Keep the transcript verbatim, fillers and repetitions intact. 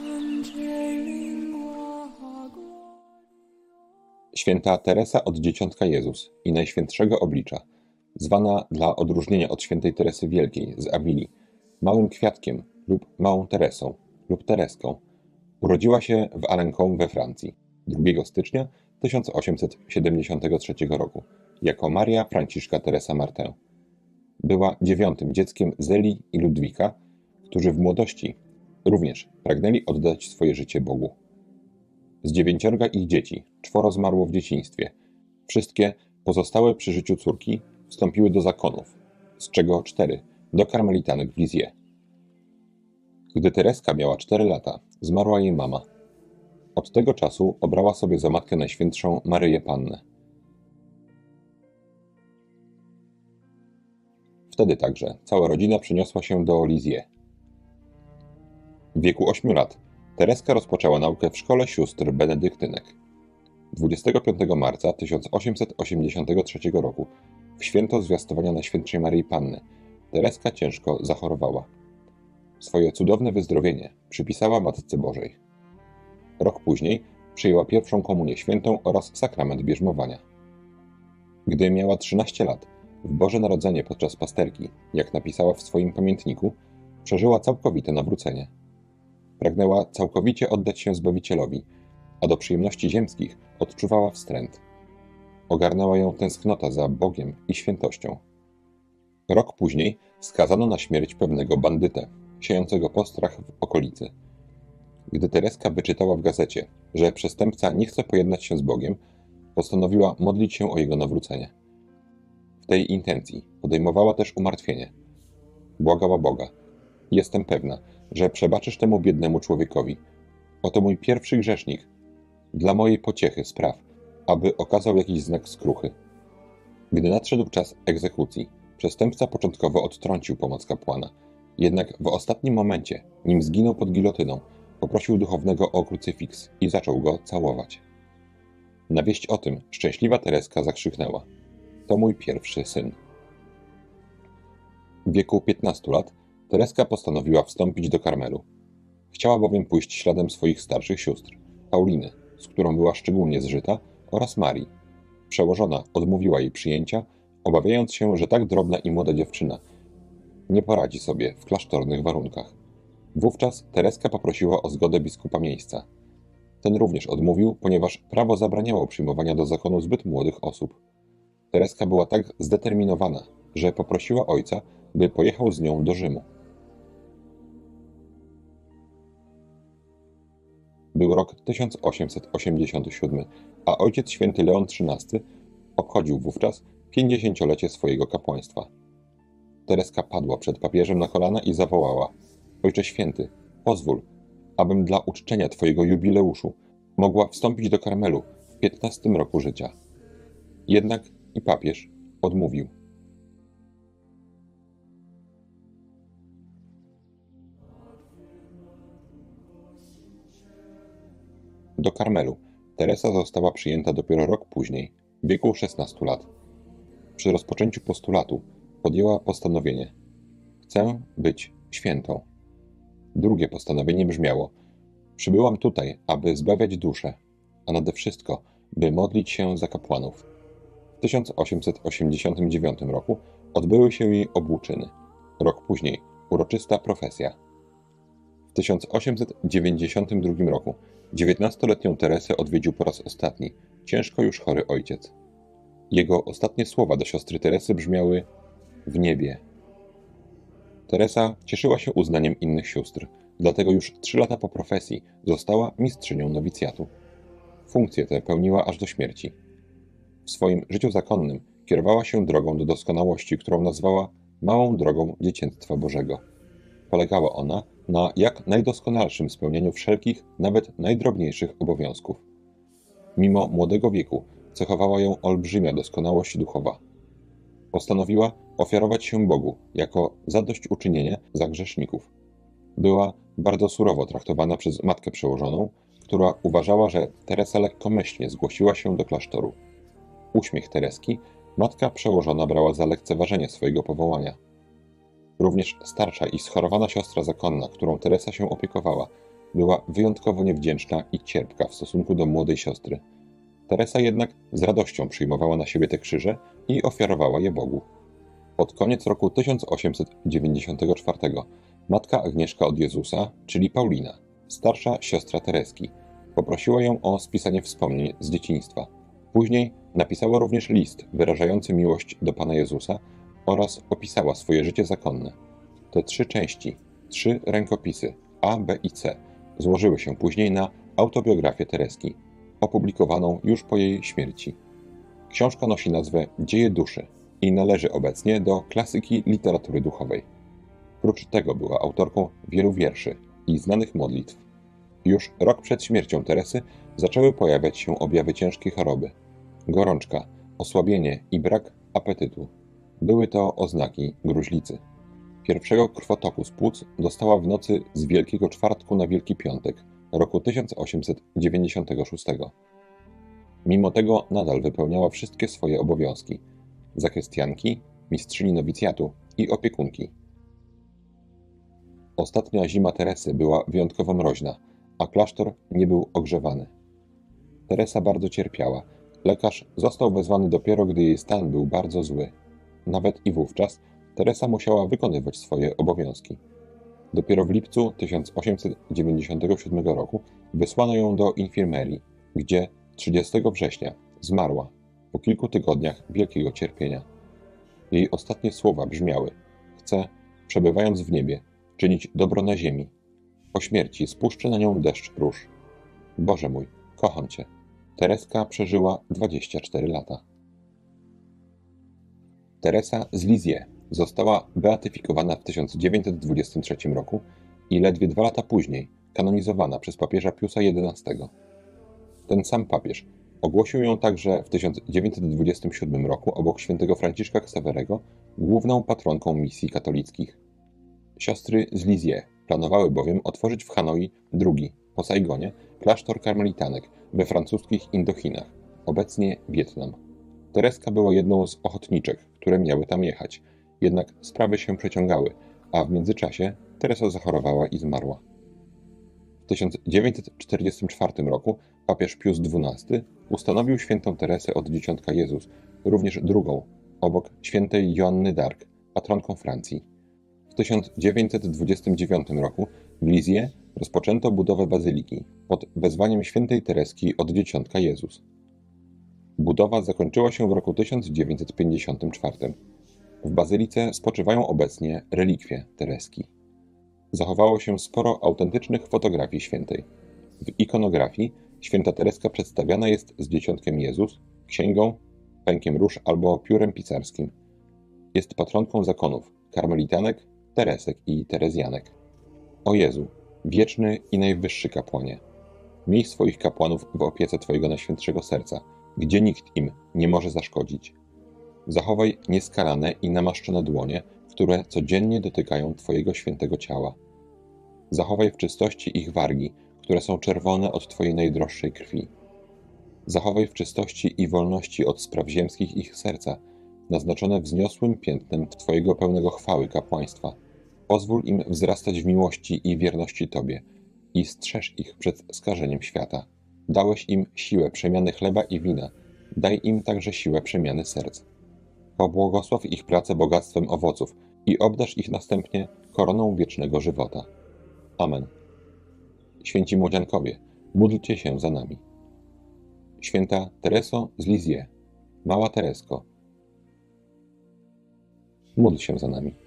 Święta Teresa od Dzieciątka Jezus i Najświętszego Oblicza, zwana dla odróżnienia od świętej Teresy Wielkiej z Awili Małym Kwiatkiem lub Małą Teresą lub Tereską, urodziła się w Alencon we Francji drugiego stycznia tysiąc osiemset siedemdziesiątego trzeciego roku jako Maria Franciszka Teresa Martin. Była dziewiątym dzieckiem Zeli i Ludwika, którzy w młodości również pragnęli oddać swoje życie Bogu. Z dziewięciorga ich dzieci czworo zmarło w dzieciństwie. Wszystkie pozostałe przy życiu córki wstąpiły do zakonów, z czego cztery do karmelitanek w Lisieux. Gdy Tereska miała cztery lata, zmarła jej mama. Od tego czasu obrała sobie za matkę Najświętszą Maryję Pannę. Wtedy także cała rodzina przeniosła się do Lisieux. W wieku ośmiu lat Tereska rozpoczęła naukę w szkole sióstr benedyktynek. dwudziestego piątego marca tysiąc osiemset osiemdziesiątego trzeciego roku, w święto zwiastowania Najświętszej Maryi Panny, Tereska ciężko zachorowała. Swoje cudowne wyzdrowienie przypisała Matce Bożej. Rok później przyjęła pierwszą komunię świętą oraz sakrament bierzmowania. Gdy miała trzynaście lat, w Boże Narodzenie podczas pasterki, jak napisała w swoim pamiętniku, przeżyła całkowite nawrócenie. Pragnęła całkowicie oddać się Zbawicielowi, a do przyjemności ziemskich odczuwała wstręt. Ogarnęła ją tęsknota za Bogiem i świętością. Rok później skazano na śmierć pewnego bandytę, siejącego postrach w okolicy. Gdy Tereska wyczytała w gazecie, że przestępca nie chce pojednać się z Bogiem, postanowiła modlić się o jego nawrócenie. W tej intencji podejmowała też umartwienie. Błagała Boga: jestem pewna, że przebaczysz temu biednemu człowiekowi. Oto mój pierwszy grzesznik. Dla mojej pociechy spraw, aby okazał jakiś znak skruchy. Gdy nadszedł czas egzekucji, przestępca początkowo odtrącił pomoc kapłana. Jednak w ostatnim momencie, nim zginął pod gilotyną, poprosił duchownego o krucyfiks i zaczął go całować. Na wieść o tym szczęśliwa Tereska zakrzyknęła: to mój pierwszy syn. W wieku piętnastu lat Tereska postanowiła wstąpić do Karmelu. Chciała bowiem pójść śladem swoich starszych sióstr, Pauliny, z którą była szczególnie zżyta, oraz Marii. Przełożona odmówiła jej przyjęcia, obawiając się, że tak drobna i młoda dziewczyna nie poradzi sobie w klasztornych warunkach. Wówczas Tereska poprosiła o zgodę biskupa miejsca. Ten również odmówił, ponieważ prawo zabraniało przyjmowania do zakonu zbyt młodych osób. Tereska była tak zdeterminowana, że poprosiła ojca, by pojechał z nią do Rzymu. Był rok tysiąc osiemset osiemdziesiąty siódmy, a ojciec święty Leon trzynasty obchodził wówczas pięćdziesięciolecie swojego kapłaństwa. Tereska padła przed papieżem na kolana i zawołała: Ojcze święty, pozwól, abym dla uczczenia Twojego jubileuszu mogła wstąpić do Karmelu w piętnastym roku życia. Jednak i papież odmówił. Do Karmelu Teresa została przyjęta dopiero rok później, w wieku szesnastu lat. Przy rozpoczęciu postulatu podjęła postanowienie: chcę być świętą. Drugie postanowienie brzmiało: przybyłam tutaj, aby zbawiać duszę, a nade wszystko, by modlić się za kapłanów. W tysiąc osiemset osiemdziesiątym dziewiątym roku odbyły się jej obłóczyny. Rok później uroczysta profesja. W tysiąc osiemset dziewięćdziesiątym drugim roku dziewiętnastoletnią Teresę odwiedził po raz ostatni ciężko już chory ojciec. Jego ostatnie słowa do siostry Teresy brzmiały: w niebie. Teresa cieszyła się uznaniem innych sióstr, dlatego już trzy lata po profesji została mistrzynią nowicjatu. Funkcję tę pełniła aż do śmierci. W swoim życiu zakonnym kierowała się drogą do doskonałości, którą nazwała małą drogą dziecięctwa Bożego. Polegała ona na jak najdoskonalszym spełnianiu wszelkich, nawet najdrobniejszych obowiązków. Mimo młodego wieku cechowała ją olbrzymia doskonałość duchowa. Postanowiła ofiarować się Bogu jako zadośćuczynienie za grzeszników. Była bardzo surowo traktowana przez matkę przełożoną, która uważała, że Teresa lekkomyślnie zgłosiła się do klasztoru. Uśmiech Tereski matka przełożona brała za lekceważenie swojego powołania. Również starsza i schorowana siostra zakonna, którą Teresa się opiekowała, była wyjątkowo niewdzięczna i cierpka w stosunku do młodej siostry. Teresa jednak z radością przyjmowała na siebie te krzyże i ofiarowała je Bogu. Pod koniec roku tysiąc osiemset dziewięćdziesiątego czwartego matka Agnieszka od Jezusa, czyli Paulina, starsza siostra Tereski, poprosiła ją o spisanie wspomnień z dzieciństwa. Później napisała również list wyrażający miłość do Pana Jezusa oraz opisała swoje życie zakonne. Te trzy części, trzy rękopisy A, B i C złożyły się później na autobiografię Tereski, opublikowaną już po jej śmierci. Książka nosi nazwę Dzieje duszy i należy obecnie do klasyki literatury duchowej. Prócz tego była autorką wielu wierszy i znanych modlitw. Już rok przed śmiercią Teresy zaczęły pojawiać się objawy ciężkiej choroby. Gorączka, osłabienie i brak apetytu. Były to oznaki gruźlicy. Pierwszego krwotoku z płuc dostała w nocy z Wielkiego Czwartku na Wielki Piątek roku tysiąc osiemset dziewięćdziesiątego szóstego. Mimo tego nadal wypełniała wszystkie swoje obowiązki – zakrystianki, mistrzyni nowicjatu i opiekunki. Ostatnia zima Teresy była wyjątkowo mroźna, a klasztor nie był ogrzewany. Teresa bardzo cierpiała. Lekarz został wezwany dopiero, gdy jej stan był bardzo zły. Nawet i wówczas Teresa musiała wykonywać swoje obowiązki. Dopiero w lipcu tysiąc osiemset dziewięćdziesiątego siódmego roku wysłano ją do infirmerii, gdzie trzydziestego września zmarła po kilku tygodniach wielkiego cierpienia. Jej ostatnie słowa brzmiały: chcę, przebywając w niebie, czynić dobro na ziemi. Po śmierci spuszczę na nią deszcz róż. Boże mój, kocham Cię. Tereska przeżyła dwadzieścia cztery lata. Teresa z Lisieux została beatyfikowana w tysiąc dziewięćset dwudziestym trzecim roku i ledwie dwa lata później kanonizowana przez papieża Piusa jedenastego. Ten sam papież ogłosił ją także w tysiąc dziewięćset dwudziestym siódmym roku obok świętego Franciszka Ksawerego główną patronką misji katolickich. Siostry z Lisieux planowały bowiem otworzyć w Hanoi drugi, po Saigonie, klasztor karmelitanek we francuskich Indochinach, obecnie Wietnam. Tereska była jedną z ochotniczek, które miały tam jechać, jednak sprawy się przeciągały, a w międzyczasie Teresa zachorowała i zmarła. W tysiąc dziewięćset czterdziestym czwartym roku papież Pius dwunasty ustanowił świętą Teresę od Dzieciątka Jezus, również drugą, obok świętej Joanny d'Arc, patronką Francji. W tysiąc dziewięćset dwudziestym dziewiątym roku w Lisieux rozpoczęto budowę bazyliki pod wezwaniem świętej Tereski od Dzieciątka Jezus. Budowa zakończyła się w roku tysiąc dziewięćset pięćdziesiątym czwartym. W bazylice spoczywają obecnie relikwie Tereski. Zachowało się sporo autentycznych fotografii świętej. W ikonografii święta Tereska przedstawiana jest z Dzieciątkiem Jezus, księgą, pękiem róż albo piórem pisarskim. Jest patronką zakonów karmelitanek, Teresek i Terezjanek. O Jezu, wieczny i najwyższy kapłanie, miej swoich kapłanów w opiece Twojego Najświętszego Serca, gdzie nikt im nie może zaszkodzić. Zachowaj nieskalane i namaszczone dłonie, które codziennie dotykają Twojego świętego ciała. Zachowaj w czystości ich wargi, które są czerwone od Twojej najdroższej krwi. Zachowaj w czystości i wolności od spraw ziemskich ich serca, naznaczone wzniosłym piętnem Twojego pełnego chwały kapłaństwa. Pozwól im wzrastać w miłości i wierności Tobie i strzeż ich przed skażeniem świata. Dałeś im siłę przemiany chleba i wina, daj im także siłę przemiany serc. Pobłogosław ich pracę bogactwem owoców i obdarz ich następnie koroną wiecznego żywota. Amen. Święci młodziankowie, módlcie się za nami. Święta Tereso z Lisieux, mała Teresko, módl się za nami.